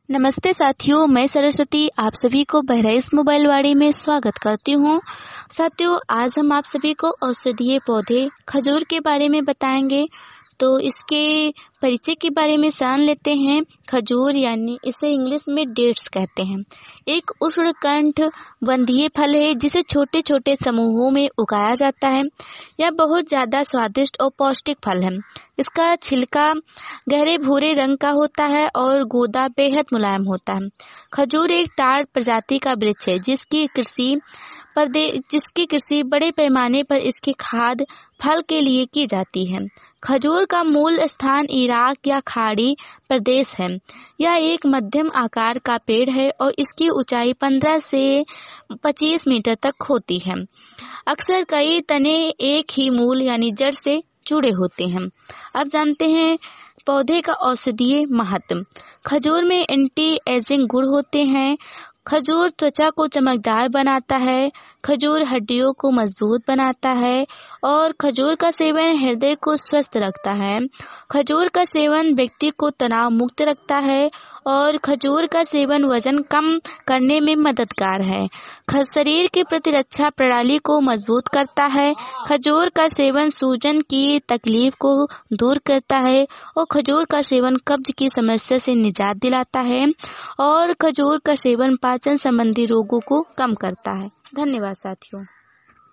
नमस्ते साथियों, मैं सरस्वती आप सभी को बहराइच मोबाइल वाड़ी में स्वागत करती हूँ। साथियों, आज हम आप सभी को औषधीय पौधे खजूर के बारे में बताएंगे। तो इसके परिचय के बारे में जान लेते हैं। खजूर यानी इसे इंग्लिश में डेट्स कहते हैं, एक उष्णकटिबंधीय फल है जिसे छोटे छोटे समूहों में उगाया जाता है। यह बहुत ज़्यादा स्वादिष्ट और पौष्टिक फल है। इसका छिलका गहरे भूरे रंग का होता है और गूदा बेहद मुलायम होता है। खजूर एक ताड़ प्रजाति का वृक्ष है जिसकी कृषि बड़े पैमाने पर इसके खाद्य फल के लिए की जाती है। खजूर का मूल स्थान इराक या खाड़ी प्रदेश है। यह एक मध्यम आकार का पेड़ है और इसकी ऊंचाई 15 से 25 मीटर तक होती है। अक्सर कई तने एक ही मूल यानी जड़ से जुड़े होते हैं। अब जानते हैं पौधे का औषधीय महत्व। खजूर में एंटी एजिंग गुण होते हैं। खजूर त्वचा को चमकदार बनाता है। खजूर हड्डियों को मजबूत बनाता है और खजूर का सेवन हृदय को स्वस्थ रखता है। खजूर का सेवन व्यक्ति को तनाव मुक्त रखता है और खजूर का सेवन वजन कम करने में मददगार है। शरीर की प्रतिरक्षा प्रणाली को मजबूत करता है। खजूर का सेवन सूजन की तकलीफ को दूर करता है और खजूर का सेवन कब्ज की समस्या से निजात दिलाता है और खजूर का सेवन पाचन संबंधी रोगों को कम करता है। धन्यवाद साथियों।